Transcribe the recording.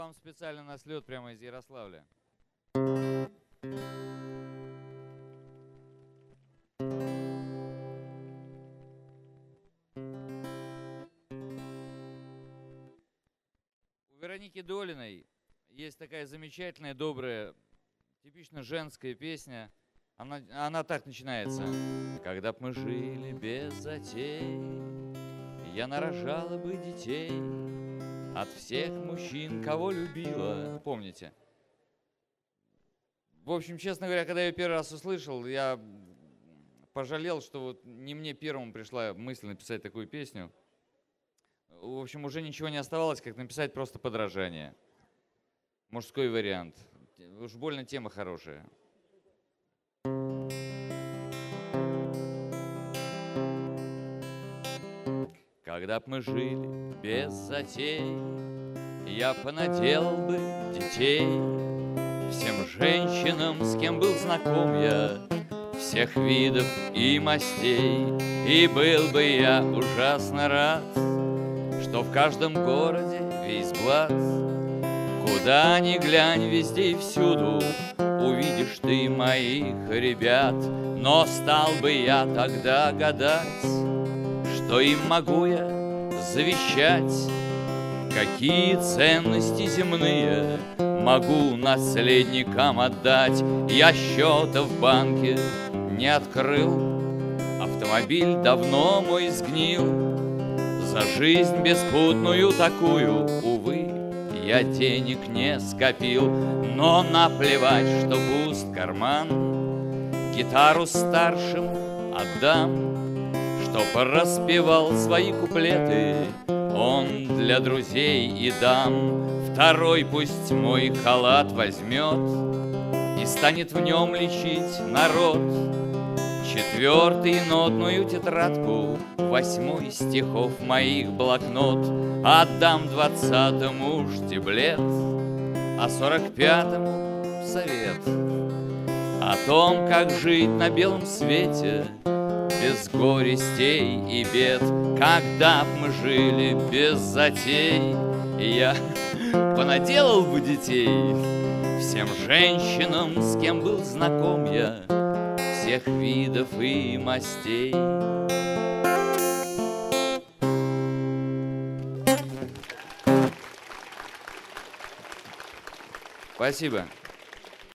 вам специально на слет прямо из Ярославля. У Вероники Долиной есть такая замечательная, добрая, типично женская песня. Она так начинается. Когда б мы жили без затей, я нарожала бы детей от всех мужчин, кого любила. Помните? В общем, честно говоря, когда я первый раз услышал, я пожалел, что вот не мне первому пришла мысль написать такую песню. В общем, уже ничего не оставалось, как написать просто подражание. Мужской вариант. Уж больно тема хорошая. Когда б мы жили без затей, я понаделал бы детей всем женщинам, с кем был знаком я, всех видов и мастей. И был бы я ужасно рад, что в каждом городе весь блат, куда ни глянь, везде и всюду увидишь ты моих ребят. Но стал бы я тогда гадать, что им могу я завещать, какие ценности земные могу наследникам отдать. Я счета в банке не открыл, автомобиль давно мой сгнил. За жизнь беспутную такую, увы, я денег не скопил. Но наплевать, что пуст карман, гитару старшим отдам, чтоб распевал свои куплеты он для друзей и дам. Второй пусть мой халат возьмет и станет в нем лечить народ. Четвертый нотную тетрадку, 8 стихов моих блокнот отдам 20-му штиблет, а 45-му совет о том, как жить на белом свете без горестей и бед. Когда б мы жили без затей, я понаделал бы детей всем женщинам, с кем был знаком я, всех видов и мастей. Спасибо.